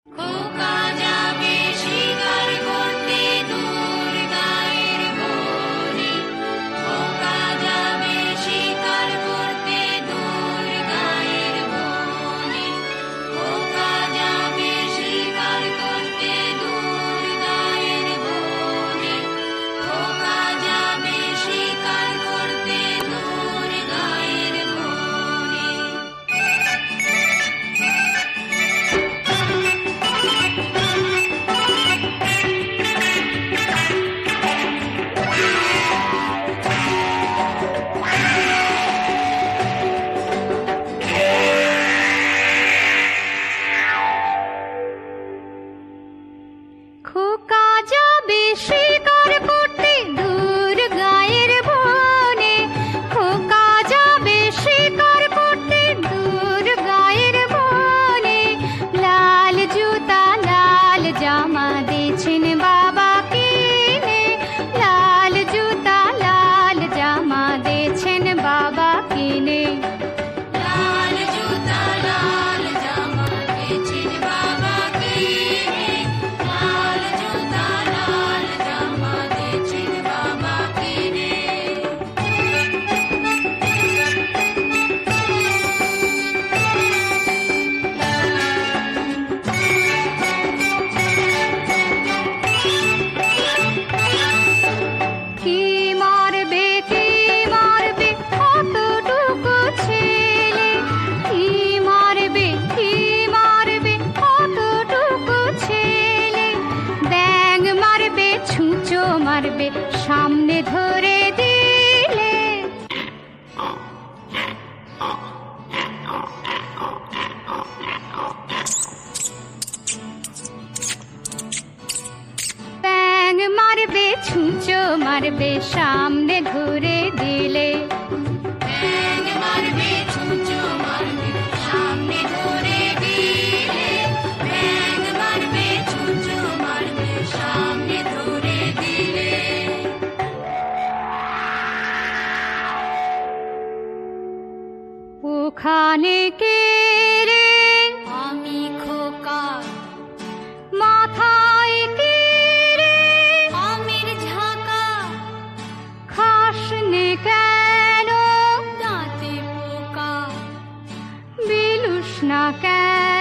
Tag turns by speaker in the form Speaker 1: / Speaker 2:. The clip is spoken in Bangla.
Speaker 1: সামনে ধরে দিলে ব্যাঙ মারবে, ছুঁচো মারবে, সামনে ধরে দিলে ব্যাঙ মারবে, ছুঁচো মারবে, সামনে ধরে দিলে ব্যাঙ মারবে, ছুঁচো মারবে, সামনে ধরে দিলে। ওখানে কে রে? আমি খোকা। মাথায় কে রে? আমের ঝাঁকা। খাসনে কেন? দাঁতে পোকা। বিলুস না কেন?